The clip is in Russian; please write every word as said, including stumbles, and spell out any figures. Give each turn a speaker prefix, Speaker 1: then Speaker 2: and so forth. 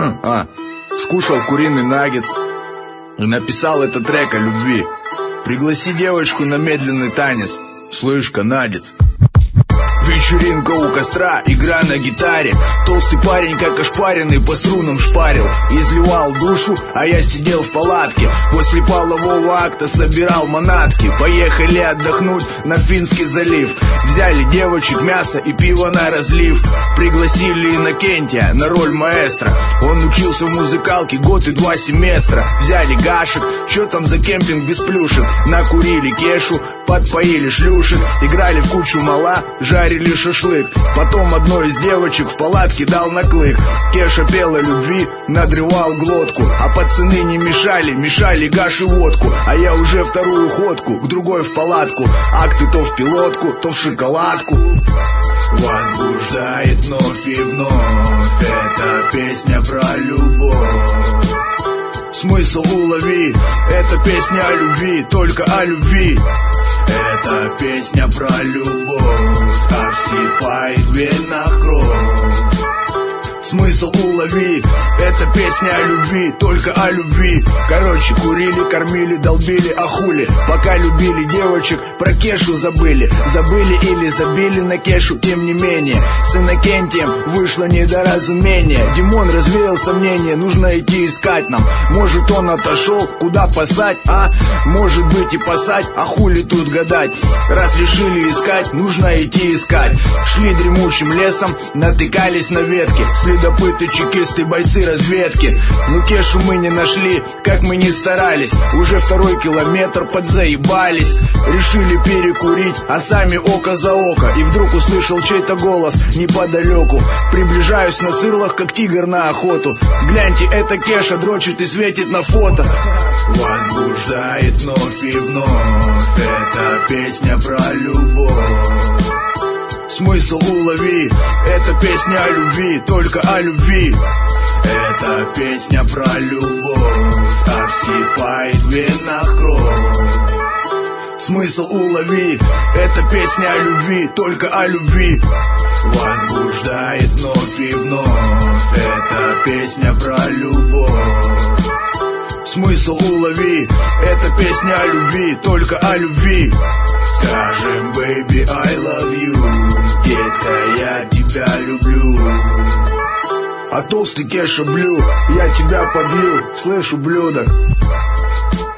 Speaker 1: а, скушал куриный наггетс и написал этот трек о любви. Пригласи девочку на медленный танец, слышь, канадец. Вечеринка у костра, игра на гитаре. Толстый парень, как ошпаренный, по струнам шпарил. Изливал душу, а я сидел в палатке. После полового акта собирал манатки. Поехали отдохнуть на Финский залив. Взяли девочек, мясо и пиво на разлив. Пригласили Иннокентия на роль маэстро. Он учился в музыкалке год и два семестра. Взяли гашек, чё там за кемпинг без плюшек. Накурили кешу, подпоили шлюшек. Играли в кучу мала, жарили шашлык. Потом одной из девочек в палатке дал наклык. Кеша пела любви, надрывал глотку. А пацаны не мешали, мешали гаш и водку. А я уже вторую ходку, к другой в палатку. Акты то в пилотку, то в шоколадку. Возбуждает вновь и вновь эта песня про любовь. Смысл улови, это песня о любви, только о любви. Это песня про любовь, а вскипает в венах кровь. Смысл улови, это песня о любви, только о любви. Короче, курили, кормили, долбили, а хули. Пока любили девочек, про Кешу забыли. Забыли или забили на Кешу, тем не менее. С Иннокентием вышло недоразумение. Димон развеял сомнения, нужно идти искать нам. Может, он отошел, куда пасать, а? Может быть и пасать, а хули тут гадать. Раз решили искать, нужно идти искать. Шли дремучим лесом, натыкались на ветки. Следопыты, чекисты, бойцы разведки. Но Кешу мы не нашли, как мы ни старались. Уже второй километр подзаебались. Решили перекурить, а сами око за око. И вдруг услышал чей-то голос неподалеку. Приближаюсь на цирлах, как тигр на охоту. Гляньте, это Кеша дрочит и светит на фото. Возбуждает вновь и вновь эта песня про любовь. Смысл улови, это песня о любви, только о любви. Это песня про любовь, а вскипает в венах кровь. Смысл улови, это песня о любви, только о любви. Возбуждает вновь и вновь эта песня про любовь. Смысл улови, это песня о любви, только о любви. Скажем, baby, I love you, детка, я тебя люблю. А толстый Кеша блю, я тебя подлю, слышь, ублюдок.